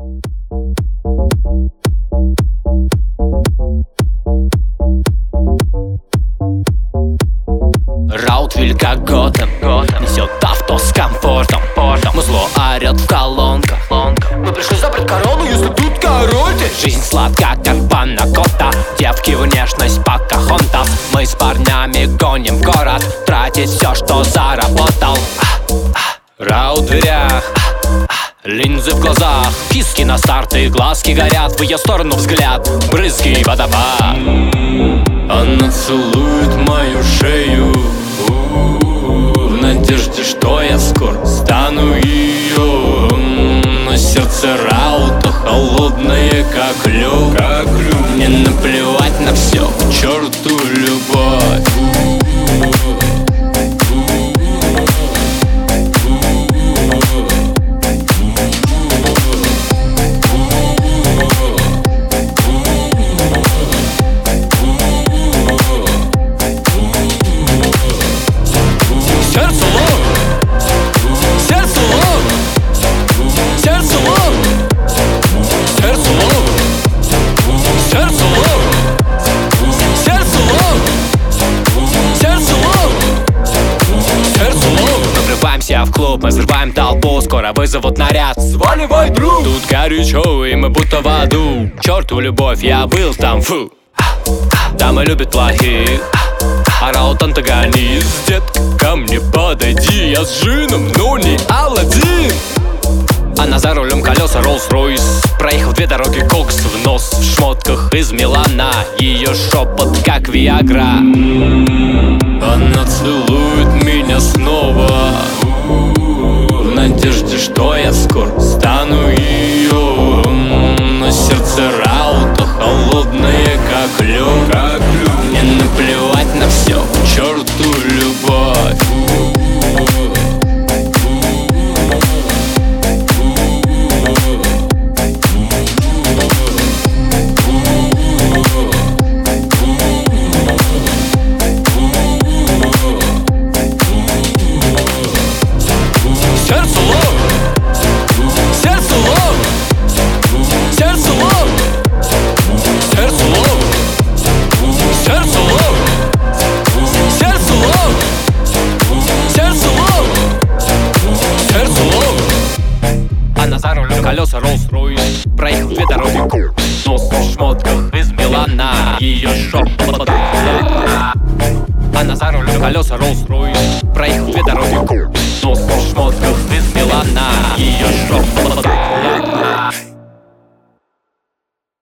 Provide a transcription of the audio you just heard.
Раутвиль как Готэм несет авто с комфортом. Музло орет в колонках. Мы пришли забрать корону, если тут король ты. Жизнь сладка, как панакота. Девки внешность Покахонтас. Мы с парнями гоним в город, тратить все, что заработал. Раут в дверях, линзы в глазах, киски на старт и глазки горят. В ее сторону взгляд, брызги водопад. Она целует мою шею в надежде, что я скоро стану ее. Но сердце Раута холодное, как лед. Мне наплевать на все, к черту любовь. В клуб, мы взрываем толпу, скоро вызовут наряд. Сваливай, друг! Тут горячо, и мы будто в аду. Черту любовь, я был там, фу. Дамы любят плохих, а Раут антагонист. Детка, ко мне подойди, я с джином, но не Аладдин. Она за рулем, колеса Rolls-Royce. Проехал 2 дороги, кокс в нос. В шмотках из Милана, ее шепот как Виагра. Она целует меня снова в надежде, что я скоро стану ее. Но сердце Раута холодное, как лед. Мне наплевать на все, к черту любовь. За рулем колеса Rolls-Royce. Проехал 2 дороги, нос в шмотках из Милана, ее шепот. Она за рулем колеса Rolls-Royce. Проехал 2 дороги, нос в шмотках из Милана, ее шепот.